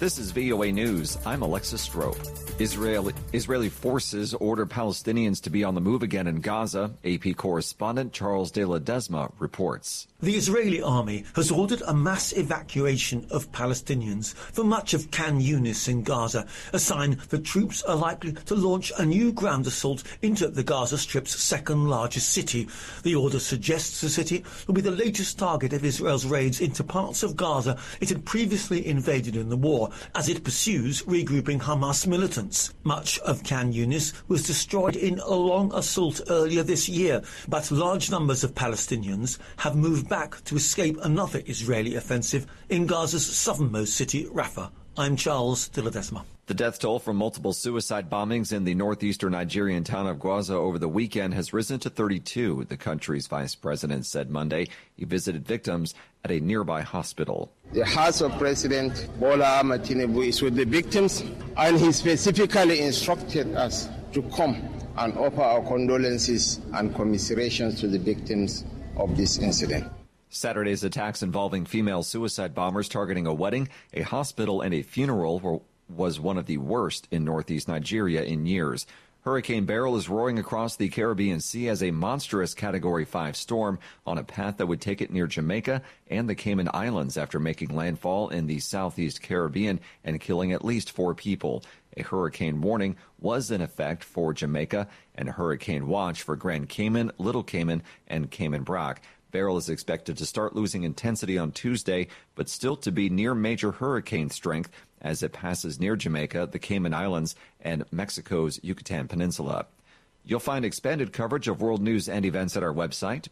This is VOA News. I'm Alexis Strope. Israeli forces order Palestinians to be on the move again in Gaza. AP correspondent Charles de Ledesma reports. The Israeli army has ordered a mass evacuation of Palestinians for much of Khan Yunis in Gaza, a sign that troops are likely to launch a new ground assault into the Gaza Strip's second largest city. The order suggests the city will be the latest target of Israel's raids into parts of Gaza it had previously invaded in the war, as it pursues regrouping Hamas militants. Much of Khan Yunis was destroyed in a long assault earlier this year, but large numbers of Palestinians have moved back to escape another Israeli offensive in Gaza's southernmost city, Rafah. I'm Charles de Ledesma. The death toll from multiple suicide bombings in the northeastern Nigerian town of Gwaza over the weekend has risen to 32, the country's vice president said Monday. He visited victims at a nearby hospital. The House of President Bola Ahmed Tinubu is with the victims, and he specifically instructed us to come and offer our condolences and commiserations to the victims of this incident. Saturday's attacks involving female suicide bombers targeting a wedding, a hospital, and a funeral was one of the worst in northeast Nigeria in years. Hurricane Beryl is roaring across the Caribbean Sea as a monstrous Category 5 storm on a path that would take it near Jamaica and the Cayman Islands after making landfall in the southeast Caribbean and killing at least 4 people. A hurricane warning was in effect for Jamaica and a hurricane watch for Grand Cayman, Little Cayman, and Cayman Brac. Beryl is expected to start losing intensity on Tuesday, but still to be near major hurricane strength as it passes near Jamaica, the Cayman Islands, and Mexico's Yucatan Peninsula. You'll find expanded coverage of world news and events at our website,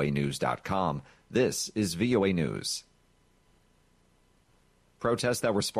voanews.com. This is VOA News. Protests that were sparked